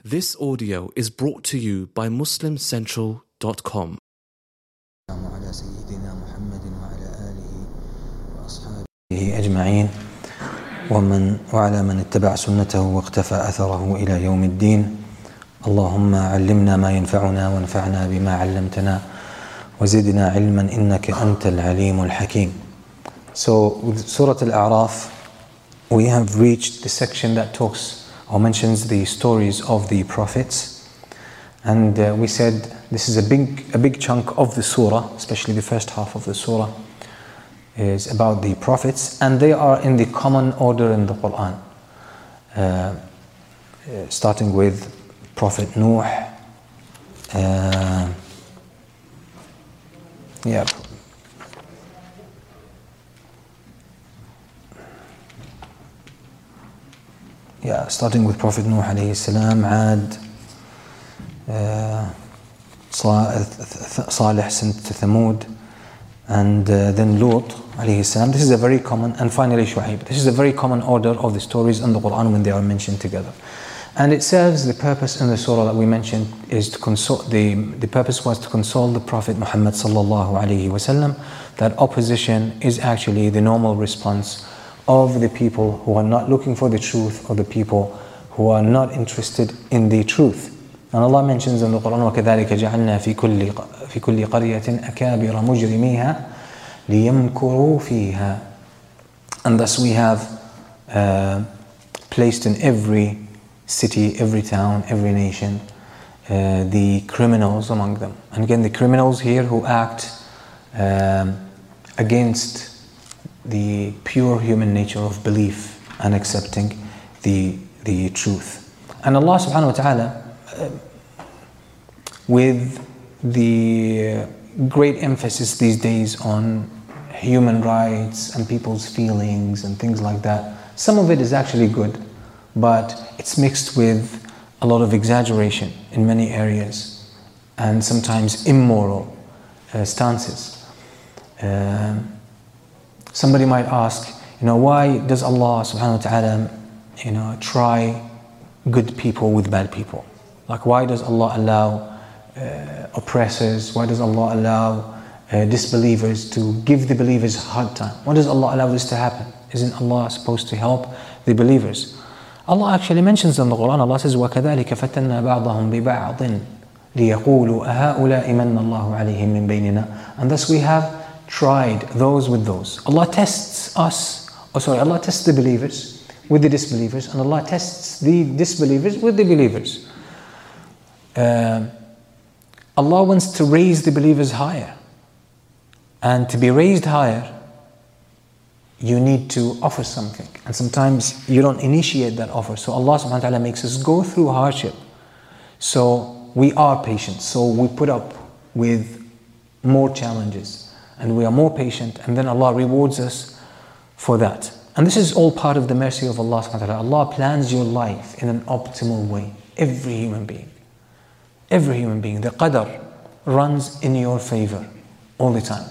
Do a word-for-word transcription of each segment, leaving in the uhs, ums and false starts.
This audio is brought to you by muslim central dot com. على سيدنا محمد وعلى آله وأصحابه أجمعين ومن وعلى من اتبع سنته واقتفى أثره إلى يوم الدين. اللهم علمنا ما ينفعنا وانفعنا بما علمتنا وزدنا علما إنك أنت العليم الحكيم. So with Surah Al-A'raf, we have reached the section that talks or mentions the stories of the prophets, and uh, we said this is a big a big chunk of the surah, especially the first half of the surah is about the prophets, and they are in the common order in the Quran, uh, uh, starting with Prophet Nuh, uh, yeah Yeah, starting with Prophet Nuh alayhi salam, Ad, uh, Salih sent to Thamud, and uh, then Lut alayhi salam. This is a very common, and finally Shu'aib. This is a very common order of the stories in the Quran when they are mentioned together. And it serves the purpose in the surah that we mentioned is to console, the, the purpose was to console the Prophet Muhammad sallallahu alayhi wasallam that opposition is actually the normal response of the people who are not looking for the truth, or the people who are not interested in the truth. And Allah mentions in the Quran, وَكَذَلِكَ جَعَلْنَا فِي كُلِّ فِي كُلِّ قَرْيَةٍ أَكَابِرَ مُجْرِمِيهَا لِيَمْكُرُوا فِيهَا. And thus we have uh, placed in every city, every town, every nation, uh, the criminals among them. And again, the criminals here who act um, against the pure human nature of belief and accepting the the truth. And Allah subhanahu wa ta'ala, uh, with the great emphasis these days on human rights and people's feelings and things like that, some of it is actually good, but it's mixed with a lot of exaggeration in many areas and sometimes immoral uh, stances. Um, Somebody might ask, you know, why does Allah subhanahu wa ta'ala, you know, try good people with bad people? Like, why does Allah allow uh, oppressors? Why does Allah allow uh, disbelievers to give the believers a hard time? Why does Allah allow this to happen? Isn't Allah supposed to help the believers? Allah actually mentions in the Quran, Allah says, وَكَذَلِكَ فَتَنَّا بَعْضَهُمْ بِبَعْضٍ لِيَقُولُوا أَهَؤُلَاءِ مَنَّ اللَّهُ عَلَيْهِمْ مِنْ بَيْنِنَا. And thus we have tried those with those. Allah tests us, oh sorry, Allah tests the believers with the disbelievers, and Allah tests the disbelievers with the believers. Uh, Allah wants to raise the believers higher, and to be raised higher, you need to offer something, and sometimes you don't initiate that offer. So Allah subhanahu wa ta'ala makes us go through hardship, so we are patient, so we put up with more challenges, and we are more patient, and then Allah rewards us for that. And this is all part of the mercy of Allah subhanahu wa ta'ala. Allah plans your life in an optimal way. Every human being. Every human being. The qadr runs in your favor all the time.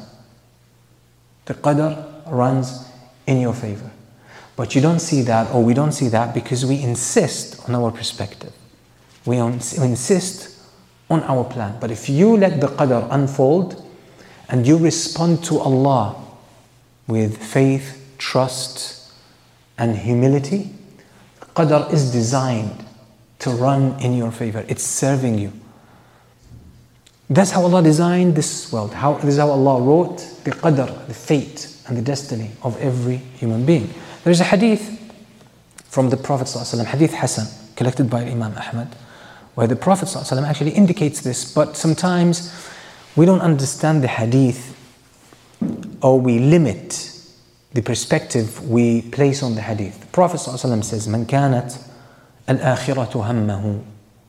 The qadr runs in your favor. But you don't see that, or we don't see that, because we insist on our perspective. We insist on our plan. But if you let the qadr unfold, and you respond to Allah with faith, trust, and humility, Qadr is designed to run in your favor. It's serving you. That's how Allah designed this world. How, this is how Allah wrote the Qadr, the fate and the destiny of every human being. There is a hadith from the Prophet ﷺ, Hadith Hasan, collected by Imam Ahmad, where the Prophet ﷺ actually indicates this, but sometimes we don't understand the hadith, or we limit the perspective we place on the hadith. The Prophet ﷺ says, "Man kanat al-akhiratu hammahu,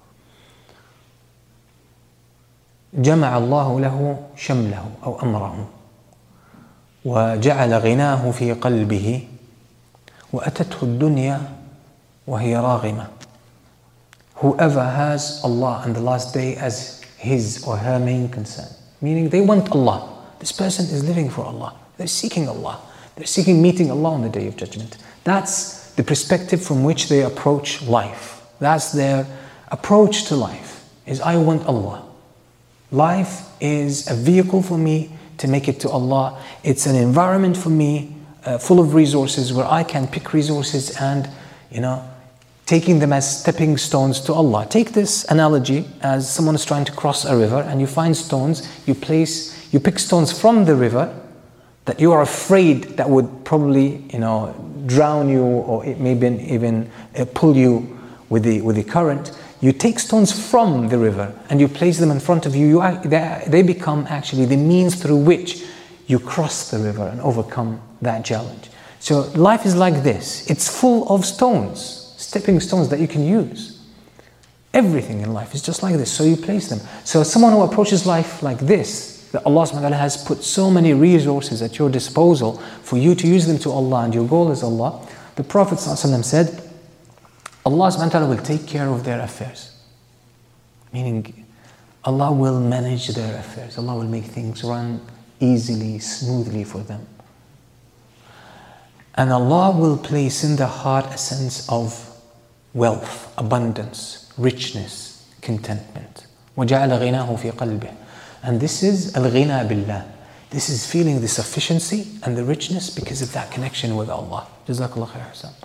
jama'a Allahu lahu shamlahu aw amrahu, wa ja'ala ghinahu fi qalbihi, wa atathu ad-dunya wa hiya raghima." Whoever has Allah and the last day as his or her main concern, meaning they want Allah. This person is living for Allah. They're seeking Allah. They're seeking meeting Allah on the Day of Judgment. That's the perspective from which they approach life. That's their approach to life is I want Allah. Life is a vehicle for me to make it to Allah. It's an environment for me uh, full of resources where I can pick resources and, you know, taking them as stepping stones to Allah. Take this analogy as someone is trying to cross a river and you find stones, you place, you pick stones from the river that you are afraid that would probably, you know, drown you or it may even uh, pull you with the, with the current. You take stones from the river and you place them in front of you. you they, they become actually the means through which you cross the river and overcome that challenge. So life is like this. It's full of stones, stepping stones that you can use. Everything in life is just like this. So you place them. So someone who approaches life like this, that Allah subhanahu wa ta'ala has put so many resources at your disposal for you to use them to Allah and your goal is Allah. The Prophet ﷺ said, Allah subhanahu wa ta'ala will take care of their affairs. Meaning, Allah will manage their affairs. Allah will make things run easily, smoothly for them. And Allah will place in their heart a sense of wealth, abundance, richness, contentment. وَجَعَلَ غِنَاهُ فِي قَلْبِهِ. And this is al-ghina billah. This is feeling the sufficiency and the richness because of that connection with Allah. Jazakallah khair Hassan.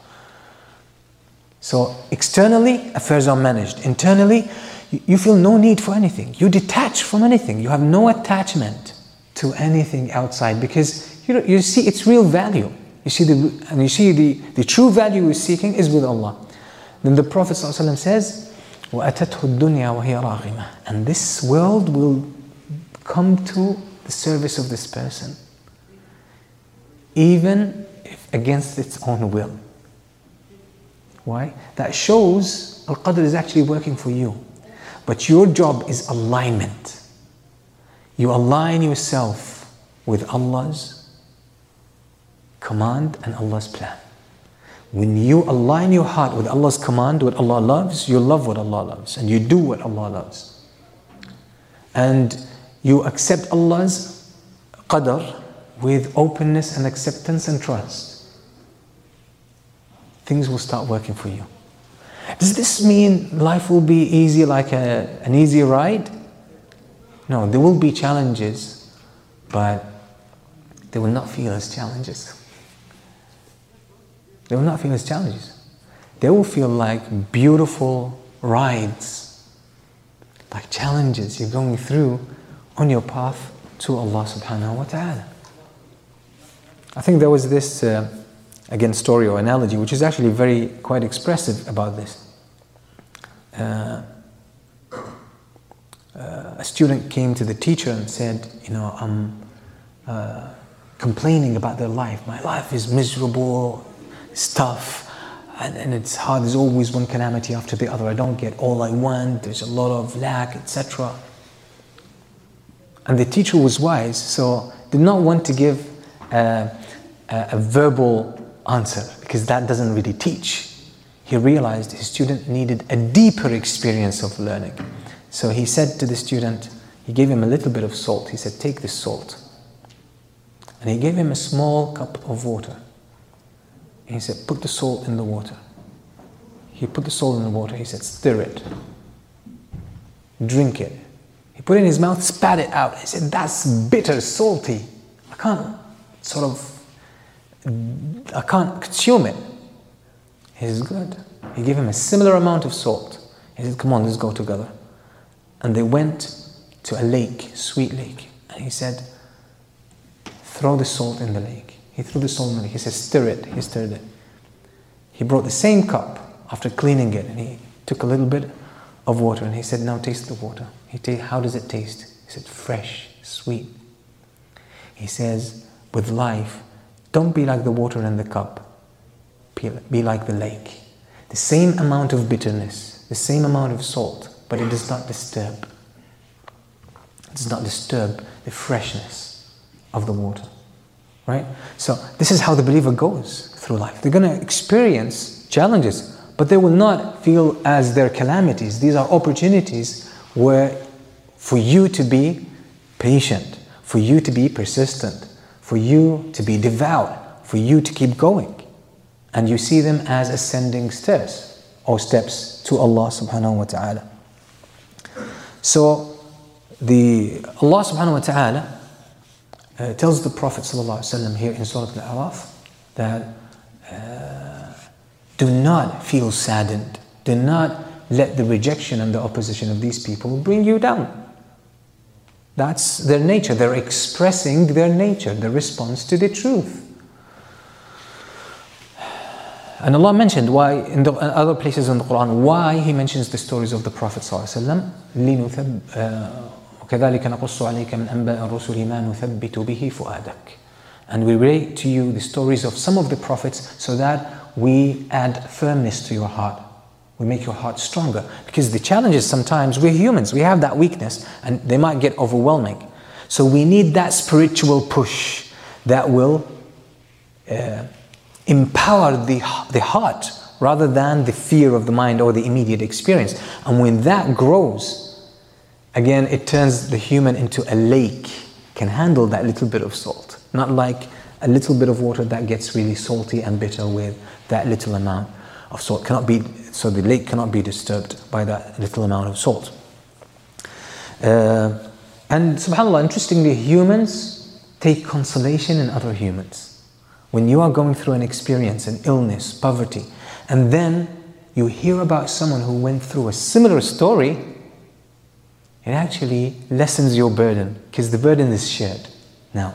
So externally, affairs are managed. Internally, you feel no need for anything. You detach from anything. You have no attachment to anything outside because you know, you see its real value. You see the and you see the, the true value we're seeking is with Allah. Then the Prophet ﷺ says, وَأَتَتْهُ الدُّنْيَا وَهِيَ رَاغِمَةٌ. And this world will come to the service of this person, even if against its own will. Why? That shows Al-Qadr is actually working for you. But your job is alignment. You align yourself with Allah's command and Allah's plan. When you align your heart with Allah's command, what Allah loves, you love what Allah loves. And you do what Allah loves. And you accept Allah's qadr with openness and acceptance and trust. Things will start working for you. Does this mean life will be easy like a, an easy ride? No, there will be challenges, but they will not feel as challenges. They will not feel as challenges. They will feel like beautiful rides, like challenges you're going through on your path to Allah subhanahu wa ta'ala. I think there was this uh, again story or analogy which is actually very quite expressive about this. Uh, uh, a student came to the teacher and said, you know, I'm uh, complaining about their life. My life is miserable, it's tough, and, and it's hard. There's always one calamity after the other. I don't get all I want. There's a lot of lack, et cetera. And the teacher was wise, so did not want to give a, a, a verbal answer because that doesn't really teach. He realized his student needed a deeper experience of learning. So he said to the student, he gave him a little bit of salt. He said, take this salt. And he gave him a small cup of water. And he said, put the salt in the water. He put the salt in the water. He said, stir it. Drink it. He put it in his mouth, spat it out. He said, that's bitter, salty. I can't sort of, I can't consume it. He says, good. He gave him a similar amount of salt. He said, come on, let's go together. And they went to a lake, sweet lake. And he said, throw the salt in the lake. He threw the salt in the lake. He said, stir it. He stirred it. He brought the same cup after cleaning it. And he took a little bit of water. And he said, now taste the water. He ta- How does it taste? He said, fresh, sweet. He says, with life, don't be like the water in the cup. Be like the lake. The same amount of bitterness, the same amount of salt, but it does not disturb. It does not disturb the freshness of the water. Right? So this is how the believer goes through life. They're going to experience challenges, but they will not feel as their calamities. These are opportunities where for you to be patient, for you to be persistent, for you to be devout, for you to keep going. And you see them as ascending stairs. or steps to Allah subhanahu wa ta'ala. So the Allah subhanahu wa ta'ala uh, tells the Prophet sallallahu alaihi wasallam here in Surah Al-A'raf that uh, do not feel saddened, do not let the rejection and the opposition of these people bring you down. That's their nature. They're expressing their nature, the response to the truth. And Allah mentioned why in the other places in the Quran, why He mentions the stories of the Prophet ﷺ. لِنُثَبْ وَكَذَلِكَ نَقُصُّ عَلَيْكَ مِنْ أَنْبَاءِ الرُّسُلِ مَا نُثَبِّتُ بِهِ فُؤَادَكَ. And we relate to you the stories of some of the prophets so that we add firmness to your heart. We make your heart stronger. Because the challenge is sometimes we're humans, we have that weakness and they might get overwhelming. So we need that spiritual push that will uh, empower the, the heart rather than the fear of the mind or the immediate experience. And when that grows, again, it turns the human into a lake, can handle that little bit of salt. Not like a little bit of water that gets really salty and bitter with that little amount of salt. Cannot be, so the lake cannot be disturbed by that little amount of salt. Uh, and subhanAllah, interestingly, humans take consolation in other humans. When you are going through an experience, an illness, poverty, and then you hear about someone who went through a similar story, it actually lessens your burden, because the burden is shared now.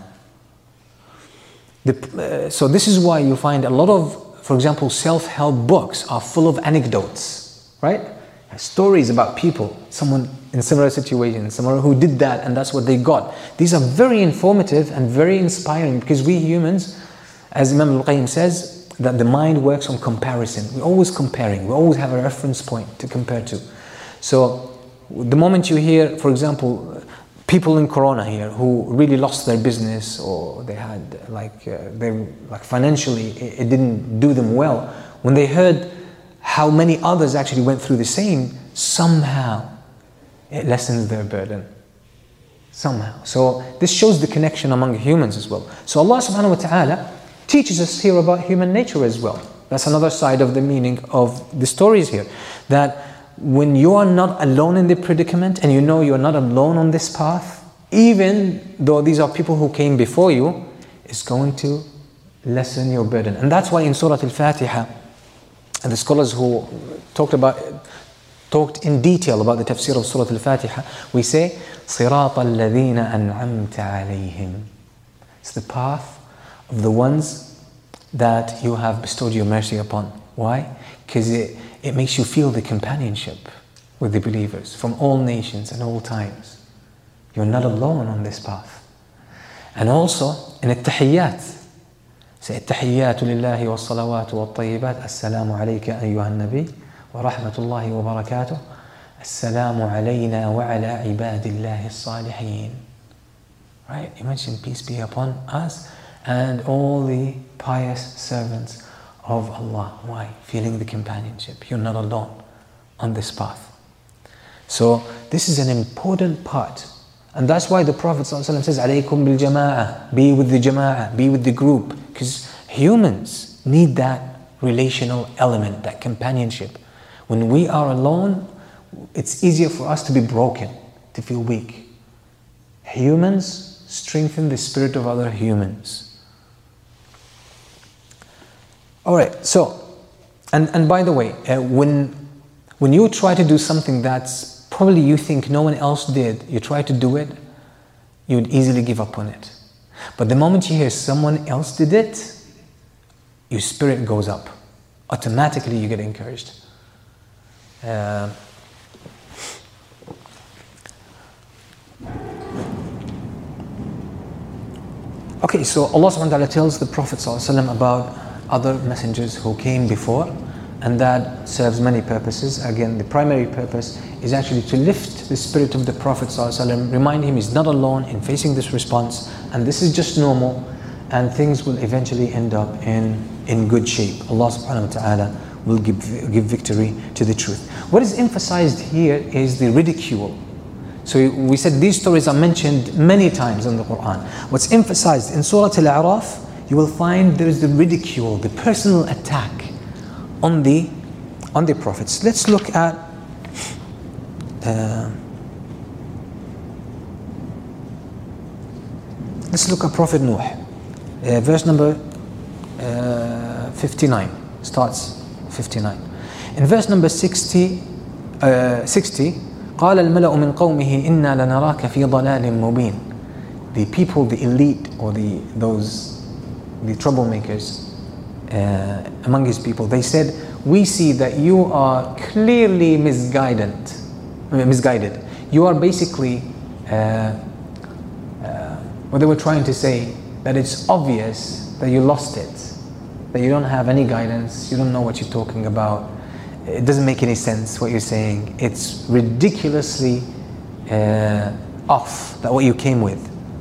The, uh, so this is why you find a lot of, for example, self-help books are full of anecdotes, right? Stories about people, someone in similar situations, someone who did that and that's what they got. These are very informative and very inspiring because we humans, as Imam Al-Qayyim says, that the mind works on comparison. We're always comparing. We always have a reference point to compare to. So the moment you hear, for example, people in Corona here who really lost their business or they had like, uh, they like financially it, it didn't do them well, when they heard how many others actually went through the same, somehow it lessens their burden. Somehow. So this shows the connection among humans as well. So Allah subhanahu wa ta'ala teaches us here about human nature as well. That's another side of the meaning of the stories here. That when you are not alone in the predicament and you know you're not alone on this path, even though these are people who came before you, it's going to lessen your burden. And that's why in Surah Al-Fatiha, and the scholars who talked about talked in detail about the tafsir of Surah Al-Fatiha, we say, صِرَاطَ الَّذِينَ أَنْعَمْتَ عَلَيْهِمْ. It's the path of the ones that you have bestowed your mercy upon. Why? Because it, it makes you feel the companionship with the believers from all nations and all times. You're not alone on this path. And also in التحيات, say التحيات لله والصلوات والطيبات السلام عليك أيها النبي ورحمة الله وبركاته السلام علينا وعلى عباد الله الصالحين. Right? You mentioned peace be upon us and all the pious servants of Allah. Why? Feeling the companionship. You're not alone on this path. So this is an important part. And that's why the Prophet ﷺ says, alaykum bil jama'ah, be with the jama'ah, be with the group. Because humans need that relational element, that companionship. When we are alone, it's easier for us to be broken, to feel weak. Humans strengthen the spirit of other humans. Alright, so, and, and by the way, uh, when, when you try to do something that's probably you think no one else did, you try to do it, you would easily give up on it. But the moment you hear someone else did it, your spirit goes up. Automatically you get encouraged. Uh, okay, so Allah subhanahu wa ta'ala tells the Prophet ﷺ about other messengers who came before, and that serves many purposes. Again, the primary purpose is actually to lift the spirit of the Prophet ﷺ, remind him he's not alone in facing this response, and this is just normal, and things will eventually end up in, in good shape. Allah subhanahu wa ta'ala will give, give victory to the truth. What is emphasized here is the ridicule. So we said these stories are mentioned many times in the Quran. What's emphasized in Surah Al-A'raf, you will find there is the ridicule, the personal attack on the on the prophets. Let's look at uh, let's look at Prophet Nuh, uh, verse number uh, fifty-nine. Starts fifty-nine. In verse number sixty, uh, sixty, قال الملأ من قومه إنا لنراك في ضلال مبين. The people, the elite, or the those the troublemakers uh, among his people, they said, we see that you are clearly misguided. Misguided. You are basically uh, uh, what they were trying to say, that it's obvious that you lost it, that you don't have any guidance, you don't know what you're talking about. It doesn't make any sense what you're saying. It's ridiculously uh, off that what you came with.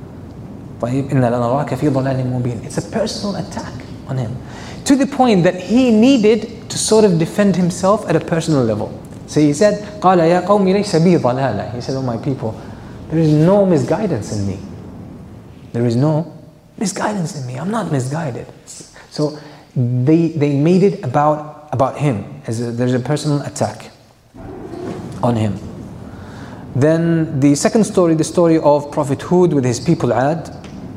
It's a personal attack on him, to the point that he needed to sort of defend himself at a personal level. So he said, قال يا قوم ليس بي ضلالة. He said, oh my people, there is no misguidance in me. There is no misguidance in me. I'm not misguided. So they they made it about about him, as a, there's a personal attack on him. Then the second story, the story of Prophet Hud with his people Ad.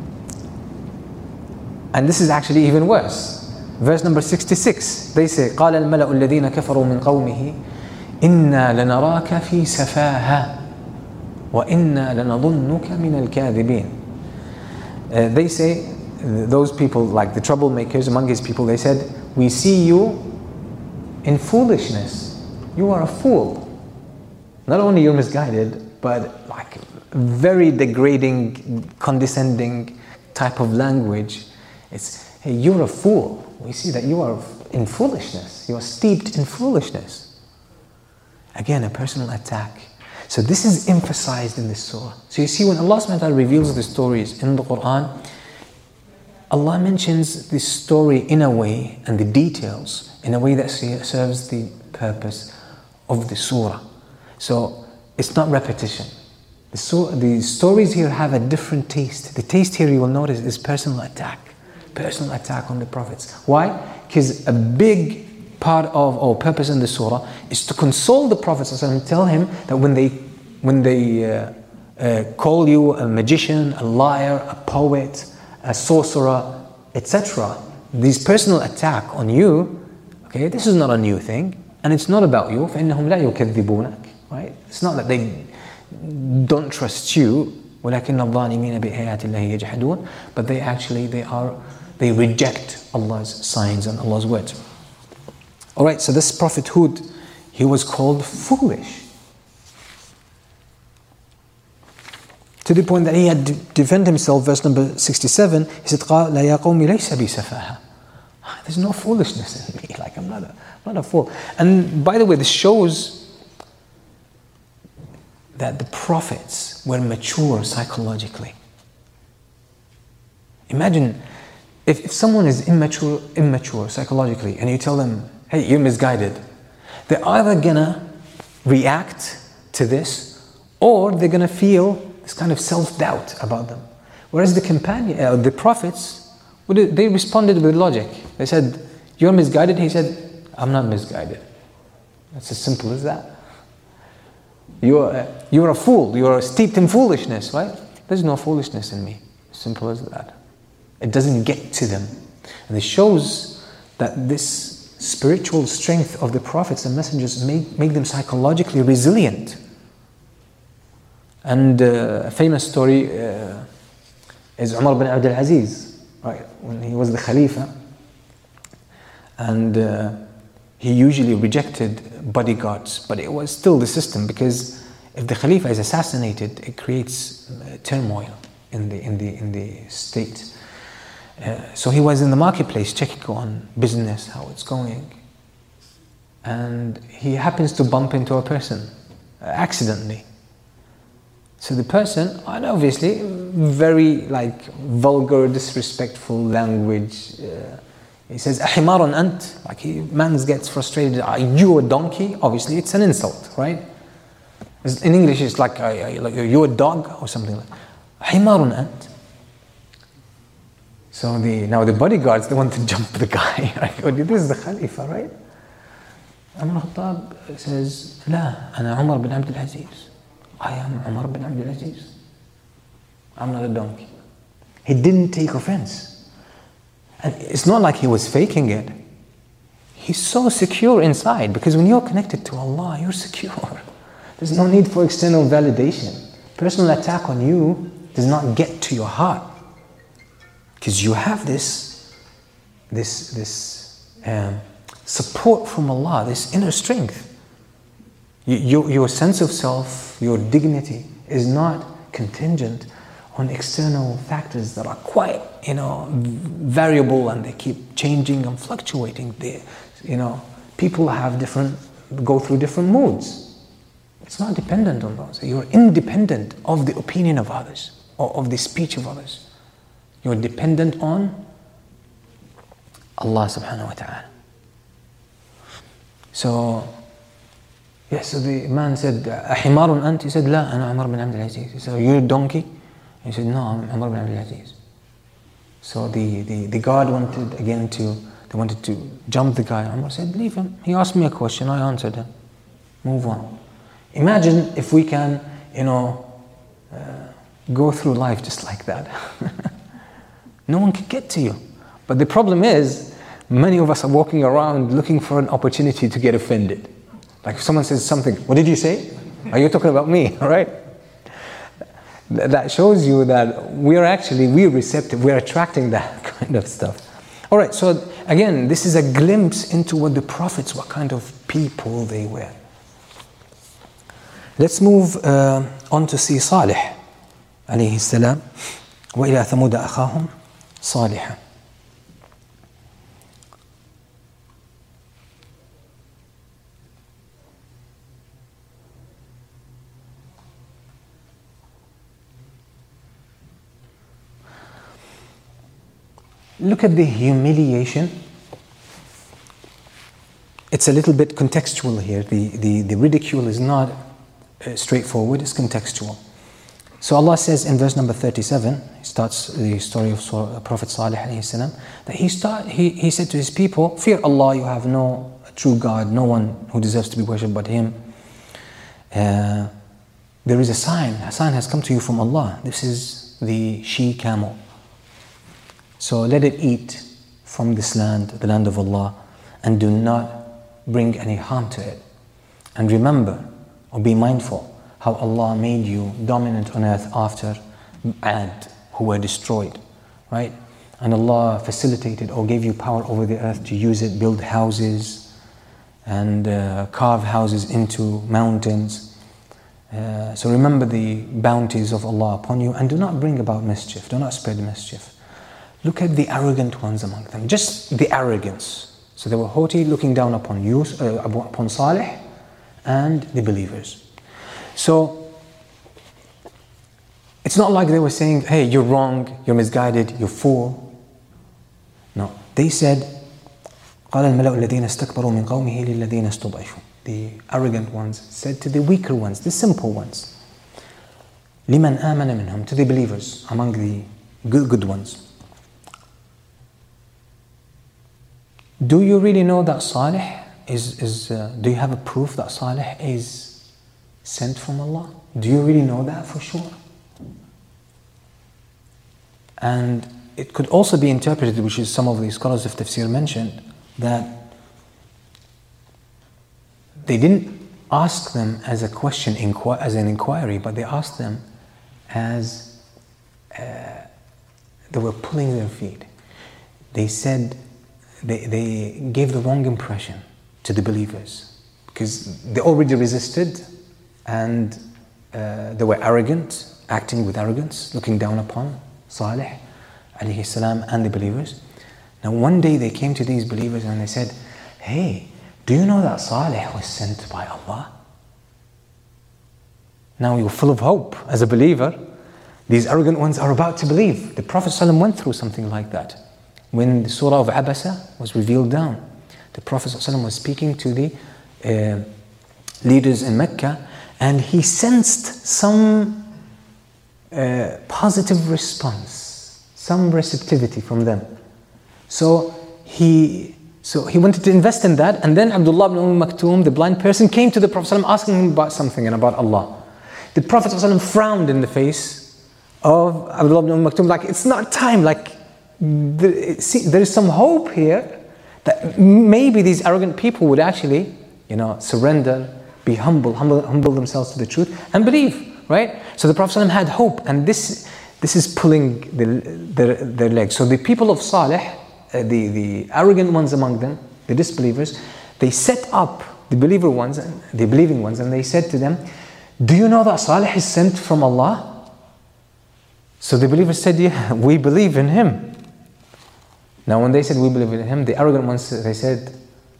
And this is actually even worse. Verse number sixty-six, they say, قال الملأ الذين كفروا من قومه إنا لنراك في سفاهة وإنا لنظنك من الكاذبين. Uh, they say, those people, like the troublemakers among his people, they said, we see you in foolishness. You are a fool. Not only you're misguided, but like very degrading, condescending type of language. It's, hey, you're a fool. We see that you are in foolishness. You are steeped in foolishness. Again, a personal attack. So this is emphasized in this surah. So you see, when Allah subhanahu wa ta'ala reveals the stories in the Quran, Allah mentions this story in a way, and the details, in a way that serves the purpose of the surah. So it's not repetition. The, surah, the stories here have a different taste. The taste here, you will notice, is personal attack. Personal attack on the prophets. Why? Because a big part of or purpose in the surah is to console the prophets and tell him that when they when they uh, uh, call you a magician, a liar, a poet, a sorcerer, et cetera, this personal attack on you, okay, this is not a new thing, and it's not about you. فإنهم لا يكذبونك, right? It's not that they don't trust you, ولكن الظالمين بآيات الله يجحدون, but they actually they are they reject Allah's signs and Allah's words. All right, so this Prophet Hud, he was called foolish, to the point that he had to defend himself. Verse number sixty-seven, he said, قال يا قوم ليس بي سفاهة. There's no foolishness in me. Like I'm not a, I'm not a fool. And by the way, this shows that the prophets were mature psychologically. Imagine if, if someone is immature, immature psychologically, and you tell them, hey, you're misguided, they're either gonna react to this, or they're gonna feel this kind of self-doubt about them. Whereas the companion, uh, the prophets, they responded with logic. They said, you're misguided. He said, I'm not misguided. It's as simple as that. You're, uh, you're a fool. You're steeped in foolishness, right? There's no foolishness in me. Simple as that. It doesn't get to them. And it shows that this spiritual strength of the prophets and messengers make, make them psychologically resilient. And uh, a famous story uh, is Umar ibn Abdul Aziz, right? When he was the Khalifa, and uh, he usually rejected bodyguards, but it was still the system, because if the Khalifa is assassinated, it creates uh, turmoil in the in the in the state. Uh, so he was in the marketplace checking on business, how it's going, and he happens to bump into a person uh, accidentally. So the person, and obviously very like vulgar, disrespectful language, uh, he says, "Ahimarun ant," like he man gets frustrated. Are you a donkey? Obviously, it's an insult, right? In English, it's like, like "you a dog" or something like. "Ahimarun ant." So the now the bodyguards, they want to jump the guy. Right? This is the Khalifa, right? Umar al-Khattab says, لا, أنا عمر بن عبد العزيز. I am Umar bin Abdul Aziz. I'm not a donkey. He didn't take offense. And it's not like he was faking it. He's so secure inside, because when you're connected to Allah, you're secure. There's no need for external validation. Personal attack on you does not get to your heart, because you have this, this, this um, support from Allah, this inner strength. You, your, your sense of self, your dignity is not contingent on external factors that are quite, you know, variable, and they keep changing and fluctuating. They, you know, people have different, go through different moods. It's not dependent on those. You're independent of the opinion of others or of the speech of others. You're dependent on Allah subhanahu wa ta'ala. So, yes, so the man said, أحمار أنت? He said, لا, أنا عمر بن عبد العزيز. He said, you're a donkey? He said, no, I'm Umar bin Abdul Aziz. So the, the, the guard wanted again to, they wanted to jump the guy. Umar said, leave him. He asked me a question, I answered him. Move on. Imagine if we can, you know, uh, go through life just like that. No one can get to you. But the problem is, many of us are walking around looking for an opportunity to get offended. Like if someone says something, what did you say? Are you talking about me? All right? That shows you that we're actually, we're receptive, we're attracting that kind of stuff. All right, so again, this is a glimpse into what the prophets, what kind of people they were. Let's move uh, on to see Salih, alayhi salam. وَإِلَى ثَمُودَ أَخَاهُمْ صَالِحًا. Look at the humiliation. It's a little bit contextual here. The, the, the ridicule is not uh, straightforward, it's contextual. So Allah says in verse number thirty-seven, He starts the story of Prophet Salih alayhi salam, that he, start, he, he said to his people, fear Allah, you have no true God, no one who deserves to be worshipped but Him. Uh, there is a sign, a sign has come to you from Allah. This is the she-camel. So let it eat from this land, the land of Allah, and do not bring any harm to it. And remember, or be mindful, how Allah made you dominant on earth after Ad, who were destroyed, right? And Allah facilitated or gave you power over the earth to use it, build houses, and uh, carve houses into mountains. Uh, so remember the bounties of Allah upon you, and do not bring about mischief, do not spread mischief. Look at the arrogant ones among them, just the arrogance. So they were haughty, looking down upon you, uh, upon Salih and the believers. So it's not like they were saying, hey, you're wrong, you're misguided, you're fool. No, they said, قال الملأ الذين استكبروا من قومه للذين استضعفوا. The arrogant ones said to the weaker ones, the simple ones, لمن آمن منهم, to the believers, among the good, good ones. Do you really know that Salih is, is uh, do you have a proof that Salih is sent from Allah? Do you really know that for sure? And it could also be interpreted, which is some of the scholars of tafsir mentioned, that they didn't ask them as a question, inqu- as an inquiry, but they asked them as uh, they were pulling their feet. They said, They, they gave the wrong impression to the believers because they already resisted, and uh, they were arrogant, acting with arrogance, looking down upon Salih alayhi salam and the believers. Now one day they came to these believers and they said, hey, do you know that Salih was sent by Allah? Now you're full of hope as a believer. These arrogant ones are about to believe. The Prophet ﷺ went through something like that. When the surah of Abasa was revealed down, the Prophet ﷺ was speaking to the uh, leaders in Mecca, and he sensed some uh, positive response, some receptivity from them. So he So he wanted to invest in that, and then Abdullah ibn Umm Maktoum, the blind person, came to the Prophet ﷺ asking him about something and about Allah. The Prophet ﷺ frowned in the face of Abdullah ibn Umm Maktoum, like, it's not time, like, there, see, there is some hope here that maybe these arrogant people would actually, you know, surrender, be humble, humble, humble themselves to the truth, and believe, right? So the Prophet ﷺ had hope, and this, this is pulling the, their, their legs. So the people of Salih, Uh, the, the arrogant ones among them, the disbelievers, they set up the believer ones, the believing ones, and they said to them, do you know that Salih is sent from Allah? So the believers said, yeah, we believe in him. Now when they said we believe in him, the arrogant ones, they said,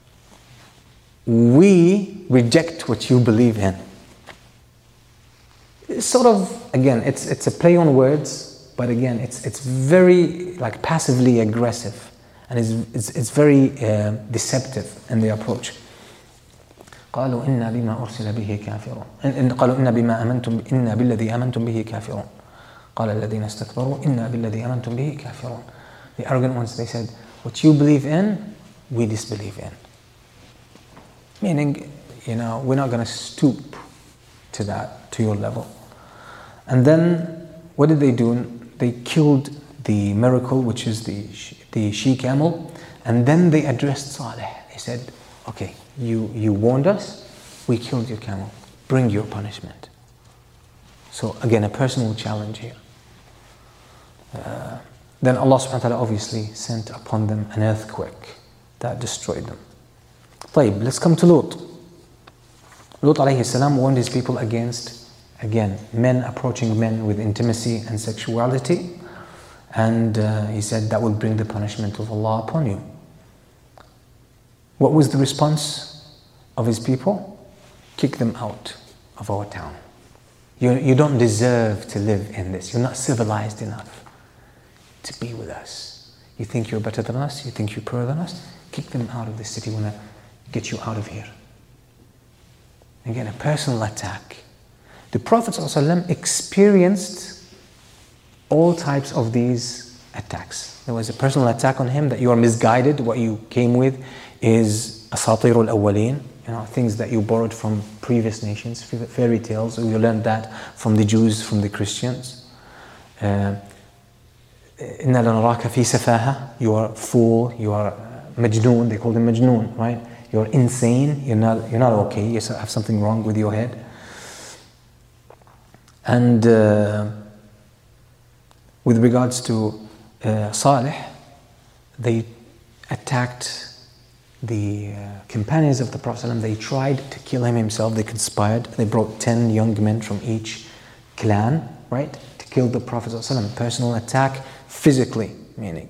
we reject what you believe in. It's sort of, again, it's, it's a play on words, but again, it's, it's very like passively aggressive. And it's, it's, it's very uh, deceptive in the approach. قالوا إنا بما أرسل به كافرون. إن قالوا إنا بما أمنتم إنا بالذي أمنتم به كافرون. قال الذين استكبروا إنا بالذي أمنتم به كافرون. The arrogant ones, they said, what you believe in, we disbelieve in. Meaning, you know, we're not going to stoop to that, to your level. And then, what did they do? They killed the miracle, which is the the she-camel, and then they addressed Salih. They said, okay, you, you warned us, we killed your camel, bring your punishment. So again, a personal challenge here. Uh, then Allah subhanahu wa ta'ala obviously sent upon them an earthquake that destroyed them. طيب, let's come to Lut. Lut alayhi salam warned his people against, again, men approaching men with intimacy and sexuality. And uh, he said that will bring the punishment of Allah upon you. What was the response of his people? Kick them out of our town. You, you don't deserve to live in this. You're not civilized enough to be with us. You think you're better than us? You think you're poorer than us? Kick them out of the city. We want to get you out of here. Again, a personal attack. The Prophet ﷺ experienced all types of these attacks. There was a personal attack on him that you are misguided, what you came with is asatir al-awwaleen, you know, things that you borrowed from previous nations, fairy tales, you learned that from the Jews, from the Christians. Inna lanaraka fi safaha, you are fool, you are majnoon, they call them majnoon, right? You're insane, you're not, you're not okay, you have something wrong with your head. And uh, with regards to uh, Salih, they attacked the uh, companions of the Prophet ﷺ. They tried to kill him himself. They conspired. They brought ten young men from each clan, right, to kill the Prophet ﷺ. Personal attack, physically, meaning.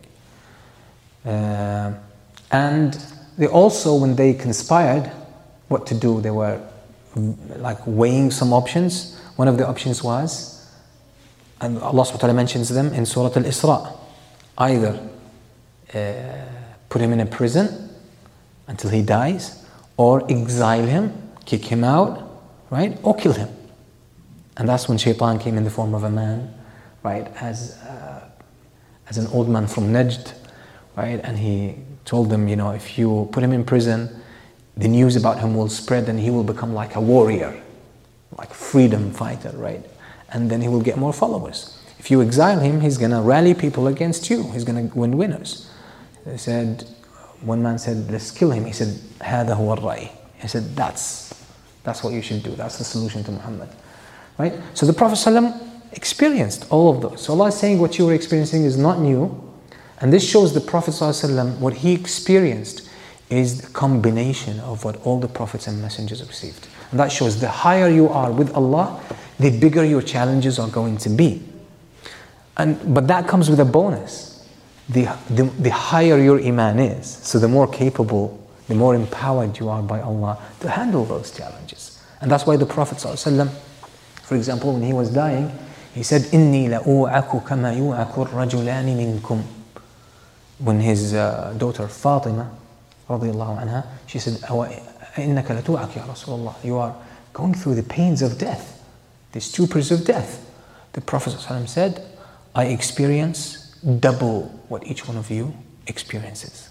Uh, and they also, when they conspired, what to do, they were like weighing some options. One of the options was, and Allah subhanahu wa ta'ala mentions them in Surah Al-Isra, either uh, put him in a prison until he dies, or exile him, kick him out, right, or kill him. And that's when Shaitan came in the form of a man, right, as uh, as an old man from Najd, right, and he told them, you know, if you put him in prison, the news about him will spread and he will become like a warrior, like a freedom fighter, right? And then he will get more followers. If you exile him, he's going to rally people against you. He's going to win winners. They said, one man said, let's kill him. He said, هذا هو الرأي. He said, that's, that's what you should do. That's the solution to Muhammad. Right? So the Prophet ﷺ experienced all of those. So Allah is saying what you were experiencing is not new. And this shows the Prophet ﷺ, what he experienced is the combination of what all the prophets and messengers received. And that shows the higher you are with Allah, the bigger your challenges are going to be. And but that comes with a bonus. The, the, the higher your iman is, so the more capable, the more empowered you are by Allah to handle those challenges. And that's why the Prophet ﷺ, for example, when he was dying, he said, إِنِّي لَأُوعَكُ كَمَا يُوعَكُ الرَّجُلَانِ مِنْكُمْ. When his uh, daughter Fatima, radiallahu anha, she said, إِنَّكَ لَتُوعَكْ يَا رَسُولَ اللَّهِ. You are going through the pains of death, the stupors of death. The Prophet ﷺ said, I experience double what each one of you experiences.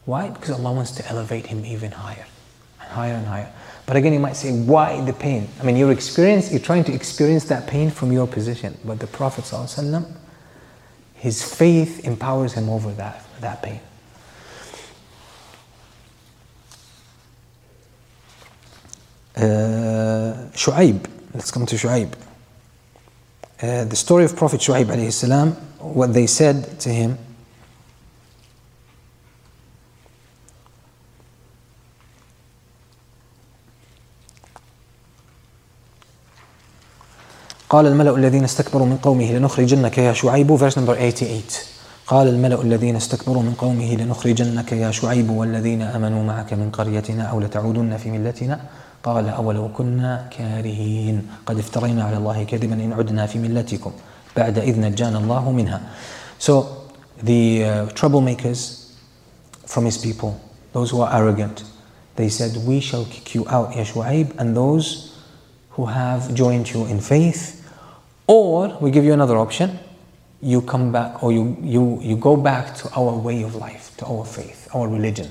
Why? Because Allah wants to elevate him even higher and higher and higher. But again, you might say, why the pain? I mean, your experience, you're trying to experience that pain from your position. But the Prophet ﷺ, his faith empowers him over that, that pain. Uh, Shu'aib, let's come to Shu'aib. Uh, the story of Prophet Shu'aib alayhi salam, what they said to him. قال الملأ الذين استكبروا من قومه لنخرجنك يا شعيب, verse number eighty-eight. قال الملأ الذين استكبروا من قومه لنخرجنك يا شعيب والذين آمنوا معك من قريتنا أو لتعودن في ملتنا قال أولو كنا كارهين قد افترينا على الله كذبا إن عدنا في ملتكم بعد إذ نجانا الله منها. So the uh, troublemakers from his people, those who are arrogant, they said, we shall kick you out, Ya Shu'aib, and those who have joined you in faith, or we give you another option, you come back, or you, you, you go back to our way of life, to our faith, our religion.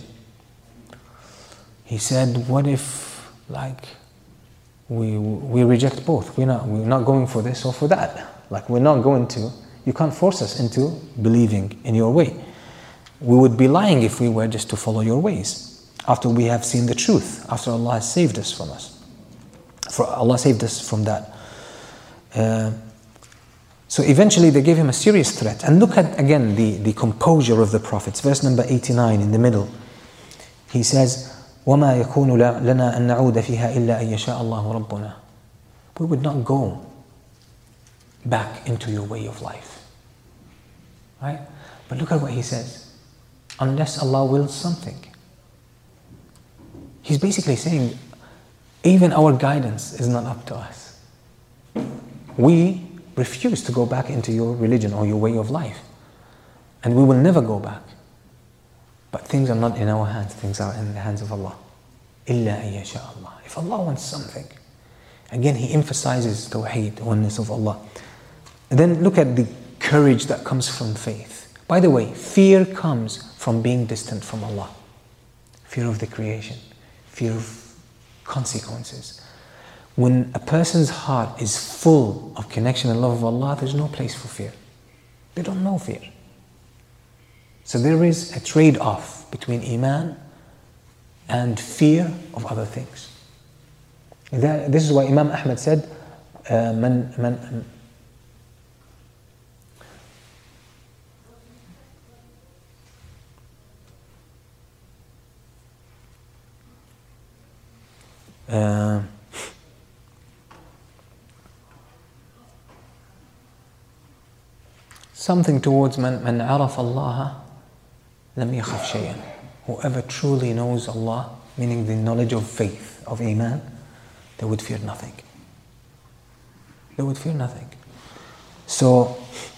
He said, what if, like, we we reject both? We're not, we're not going for this or for that. Like, we're not going to, you can't force us into believing in your way. We would be lying if we were just to follow your ways, after we have seen the truth, after Allah has saved us from us. For Allah saved us from that. Uh, so eventually they gave him a serious threat. And look at, again, the, the composure of the prophets. Verse number eighty-nine in the middle. He says, وَمَا يَكُونُ لَنَا أَن نَعُودَ فِيهَا إِلَّا أَن يَشَاءَ اللَّهُ رَبُّنَا. We would not go back into your way of life. Right? But look at what he says. Unless Allah wills something. He's basically saying, even our guidance is not up to us. We refuse to go back into your religion or your way of life. And we will never go back. But things are not in our hands, things are in the hands of Allah. إِلَّا أَن يَشَاءَ اللَّهُ. If Allah wants something, again he emphasizes Tawheed, the oneness of Allah. And then look at the courage that comes from faith. By the way, fear comes from being distant from Allah. Fear of the creation, fear of consequences. When a person's heart is full of connection and love of Allah, there's no place for fear. They don't know fear. So there is a trade-off between Iman and fear of other things. That, this is why Imam Ahmad said, uh, man, man, Uh, something towards man man عرف الله لم يخف شيئا. Whoever truly knows Allah, meaning the knowledge of faith, of Iman, they would fear nothing. They would fear nothing. So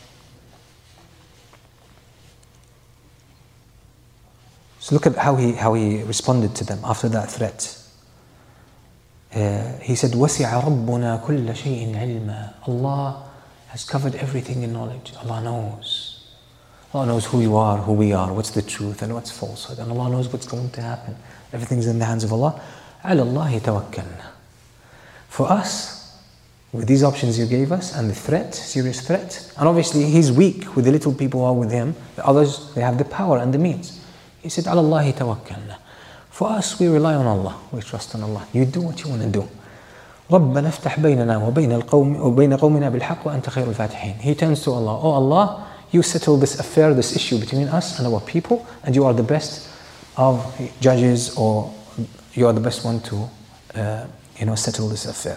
so look at how he how he responded to them after that threat. Uh, he said, وَسِعَ رَبُّنَا كُلَّ شَيْءٍ عِلْمًا. Allah has covered everything in knowledge. Allah knows. Allah knows who you are, who we are, what's the truth and what's falsehood. And Allah knows what's going to happen. Everything's in the hands of Allah. عَلَى اللَّهِ تَوَكَّلْنَا. For us, with these options you gave us and the threat, serious threat, and obviously he's weak with the little people who are with him. The others, they have the power and the means. He said, عَلَى اللَّهِ تَوَكَّلْنَا. For us, we rely on Allah. We trust on Allah. You do what you want to do. رَبَّنَا افتح بيننا وبين القوم وبين قومنا بالحق وأنت خير الفاتحين. He turns to Allah. Oh Allah, you settle this affair, this issue between us and our people, and you are the best of judges, or you are the best one to, uh, you know, settle this affair.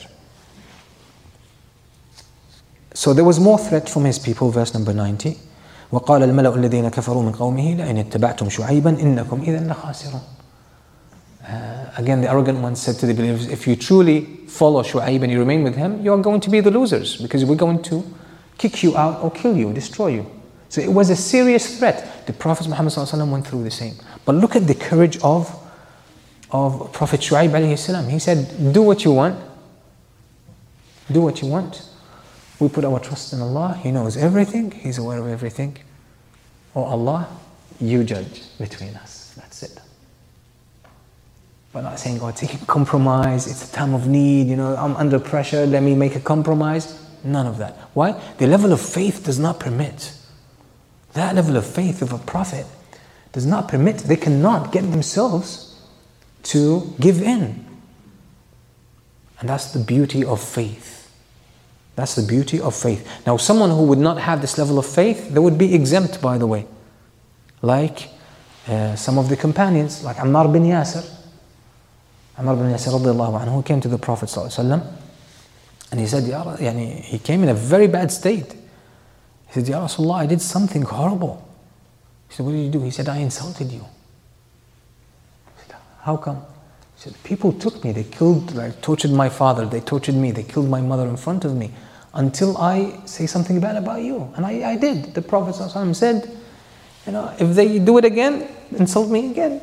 So there was more threat from his people. Verse number ninety. وقال الملأ الذين كفروا من قومه لئن اتبعتم شعيبا إنكم إذا لخاسرون. Uh, again, the arrogant one said to the believers, if you truly follow Shu'aib and you remain with him, you are going to be the losers, because we're going to kick you out or kill you, destroy you. So it was a serious threat. The Prophet Muhammad ﷺ went through the same. But look at the courage of, of Prophet Shu'aib alayhi salam. He said, do what you want. Do what you want. We put our trust in Allah. He knows everything. He's aware of everything. Oh Allah, you judge between us. That's it. But not saying, oh, take a compromise, it's a time of need, you know, I'm under pressure, let me make a compromise. None of that. Why? The level of faith does not permit. That level of faith of a prophet does not permit. They cannot get themselves to give in. And that's the beauty of faith. That's the beauty of faith. Now, someone who would not have this level of faith, they would be exempt, by the way. Like uh, some of the companions, like Ammar bin Yasir. Ammar bin Yasir radiallahu anhu, who came to the Prophet sallallahu alaihi wasallam, and he said, Ya, yani, he came in a very bad state. He said, Ya Rasulullah, I did something horrible. He said, what did you do? He said, I insulted you. He said, how come? He said, people took me, they killed, like, tortured my father, they tortured me, they killed my mother in front of me, until I say something bad about you. And I, I did. The Prophet sallallahu alaihi wasallam said, you know, if they do it again, insult me again.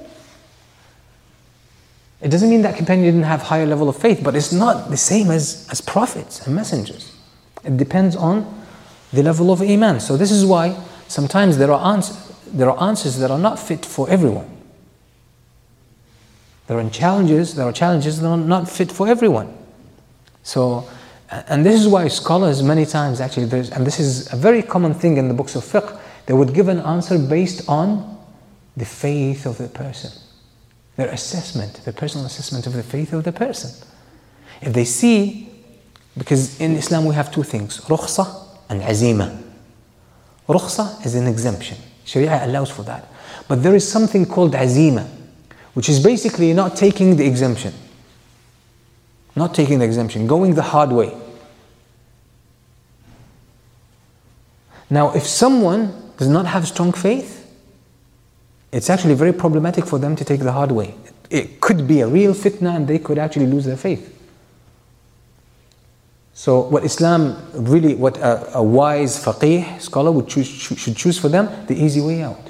It doesn't mean that companion didn't have higher level of faith, but it's not the same as, as prophets and messengers. It depends on the level of iman. So this is why sometimes there are answers, there are answers that are not fit for everyone. There are challenges, there are challenges that are not fit for everyone. So, and this is why scholars many times actually, there's, and this is a very common thing in the books of fiqh, they would give an answer based on the faith of the person. Their assessment, their personal assessment of the faith of the person. If they see, because in Islam we have two things, rukhsa and azima. Rukhsa is an exemption. Sharia allows for that. But there is something called azima, which is basically not taking the exemption. Not taking the exemption, going the hard way. Now, if someone does not have strong faith, it's actually very problematic for them to take the hard way. It could be a real fitna and they could actually lose their faith. So what Islam really, what a, a wise faqih scholar would choose, should choose for them, the easy way out.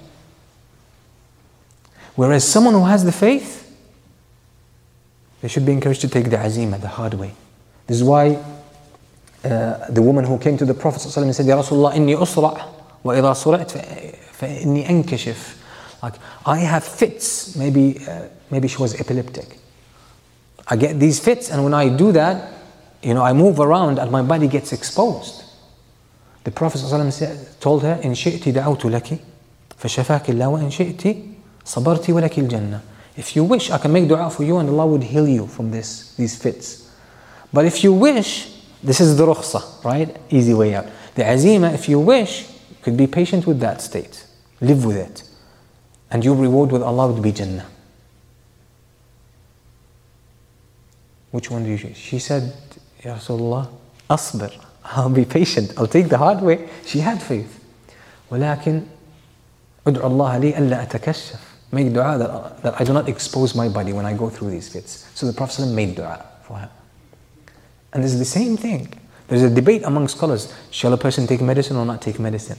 Whereas someone who has the faith, they should be encouraged to take the azima, the hard way. This is why uh, the woman who came to the Prophet ﷺ said, Ya Rasulullah, inni usra' wa idha sura'at fa inni ankashif. Like, I have fits, maybe uh, maybe she was epileptic. I get these fits, and when I do that, you know, I move around and my body gets exposed. The Prophet ﷺ told her, In shi'ti da'awtu laki, fashafaki Allah wa in shi'ti sabarti wa laki al-jannah. If you wish, I can make dua for you and Allah would heal you from this, these fits. But if you wish, this is the rukhsa, right? Easy way out. The azima, if you wish, you could be patient with that state. Live with it. And your reward with Allah would be Jannah. Which one do you choose? She said, Ya Rasulullah, asbir. I'll be patient. I'll take the hard way. She had faith. ولكن ادعو الله لي ألا أتكشف. Make dua that, that I do not expose my body when I go through these fits. So the Prophet ﷺ made dua for her. And this is the same thing. There's a debate among scholars. Shall a person take medicine or not take medicine?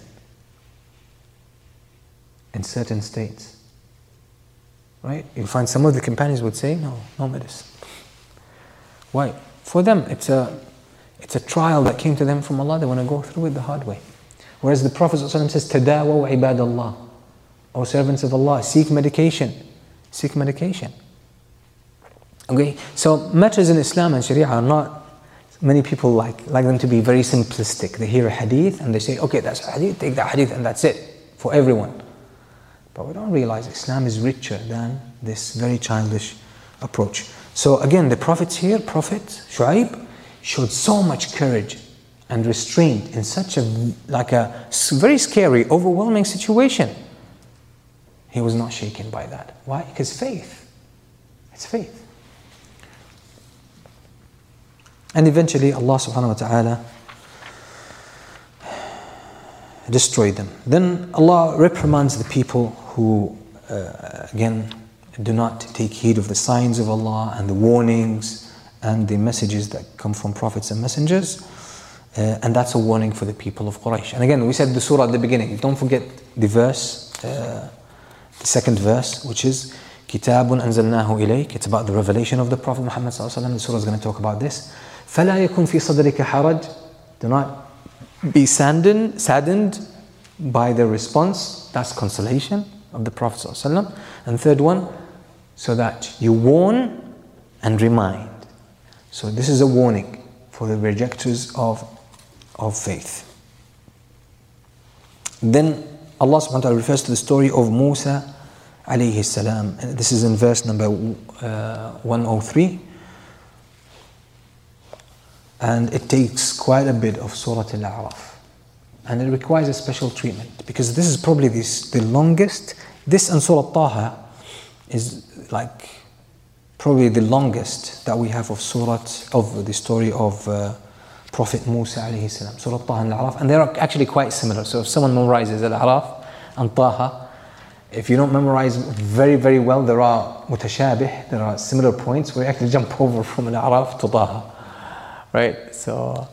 In certain states, right? You'll find some of the companions would say, no, no medicine. Why? For them, it's a, it's a trial that came to them from Allah. They want to go through it the hard way. Whereas the Prophet ﷺ says, Tadawaw ibadallah. O servants of Allah, seek medication. Seek medication. Okay, so matters in Islam and Sharia are not, many people like, like them to be very simplistic. They hear a hadith and they say, okay, that's a hadith, take that hadith and that's it for everyone. But we don't realize Islam is richer than this very childish approach. So again, the prophets here, Prophet Shu'aib, showed so much courage and restraint in such a, like a very scary, overwhelming situation. He was not shaken by that. Why? Because faith. It's faith. And eventually Allah subhanahu wa ta'ala destroyed them. Then Allah reprimands the people who, uh, again, do not take heed of the signs of Allah and the warnings and the messages that come from prophets and messengers. Uh, and that's a warning for the people of Quraysh. And again, we said the surah at the beginning. Don't forget the verse, uh, the second verse, which is كِتَابٌ أَنزَلْنَاهُ إِلَيْكَ. It's about the revelation of the Prophet Muhammad sallallahu alaihi wasallam. The surah is going to talk about this. فَلَا يَكُنْ فِي صَدْرِكَ حَرَجٌ. Do not be saddened, saddened by the response. That's consolation. of the Prophet ﷺ. And third one, so that you warn and remind. So this is a warning for the rejectors of, of faith. Then Allah subhanahu wa ta'ala refers to the story of Musa alayhi salam. This is in verse number uh, one oh three. And it takes quite a bit of Surah Al-A'raf. And it requires a special treatment because this is probably this, the longest. This and Surah Taha is like probably the longest that we have of Surah, of the story of uh, Prophet Musa alayhi salam. Surah Taha and Al-A'raf. And they are actually quite similar. So if someone memorizes Al-A'raf and Taha, if you don't memorize very, very well, there are mutashabih, there are similar points where you actually jump over from Al-A'raf to Taha. Right, so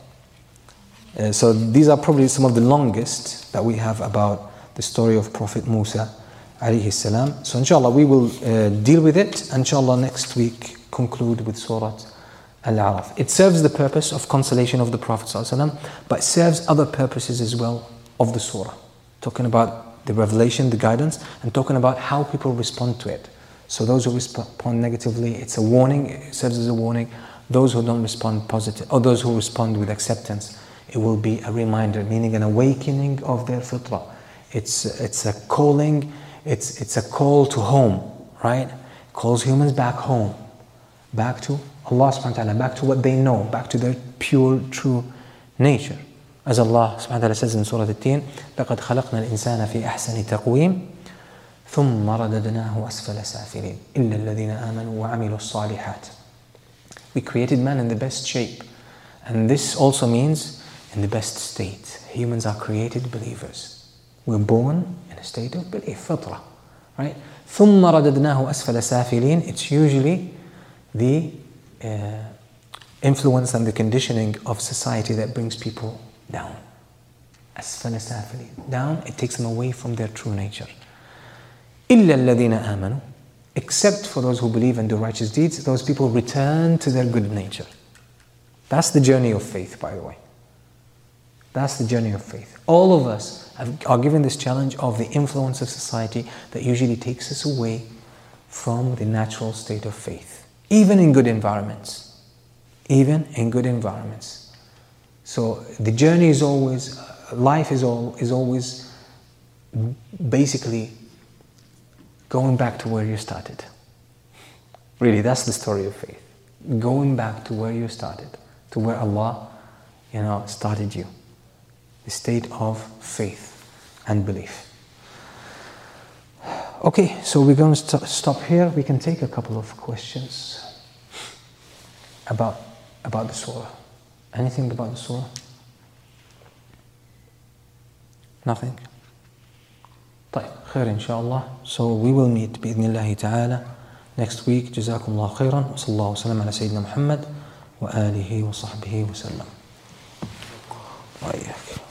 uh, so these are probably some of the longest that we have about the story of Prophet Musa alayhi salam. So inshallah we will uh, deal with it. Inshallah next week conclude with Surah Al-A'raf. It serves the purpose of consolation of the Prophet sallallahu alaihi wasallam, but it serves other purposes as well of the surah. Talking about the revelation, the guidance, and talking about how people respond to it. So those who respond negatively, it's a warning, it serves as a warning. Those who don't respond positive, or those who respond with acceptance, it will be a reminder, meaning an awakening of their fitrah. It's it's a calling, it's it's a call to home, right? Calls humans back home, back to Allah subhanahu wa ta'ala, back to what they know, back to their pure, true nature. As Allah subhanahu wa ta'ala says in Surah At-Tin, لَقَدْ خَلَقْنَا الْإِنسَانَ فِي أَحْسَنِ تَقْوِيمٍ ثُمَّ رَدَدْنَاهُ أَسْفَلَ سَافِلِينَ إِلَّا الَّذِينَ آمَنُوا وَعَمِلُوا الصَّالِحَاتِ. We created man in the best shape. And this also means in the best state. Humans are created believers. We're born in a state of belief, fitrah. Right? ثُمَّ رَدَدْنَاهُ أَسْفَلَ سَافِلِينَ. It's usually the uh, influence and the conditioning of society that brings people down. أَسْفَلَ سَافِلِينَ. Down, it takes them away from their true nature. إِلَّا الَّذِينَ آمَنُوا. Except for those who believe and do righteous deeds, those people return to their good nature. That's the journey of faith, by the way. That's the journey of faith. All of us have, are given this challenge of the influence of society that usually takes us away from the natural state of faith. Even in good environments. Even in good environments. So the journey is always, life is, all, is always basically going back to where you started. Really, that's the story of faith. Going back to where you started, to where Allah, you know, started you. The state of faith and belief. Okay, so we're going to st- stop here. We can take a couple of questions about about the surah. Anything about the surah? Nothing. طيب خير إن شاء الله. So we will meet بإذن الله تعالى next week. جزاكم الله خيرا وصلى الله وسلم على سيدنا محمد وآله وصحبه وسلم. وإياك.